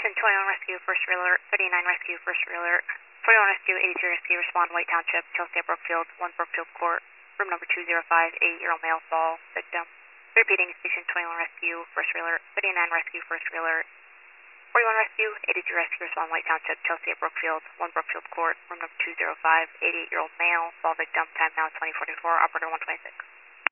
Station 21 Rescue, first alert, 39 Rescue, first alert, 41 Rescue, 82 Rescue, respond White Township, Chelsea at Brookfield, 1 Brookfield Court, room number 205, 8-year-old male fall victim. Repeating, Station 21 Rescue, first alert, 39 Rescue, first alert, 41 Rescue, 82 Rescue, respond White Township, Chelsea at Brookfield, 1 Brookfield Court, room number 205, 88-year-old male fall victim, time now 2044, operator 126.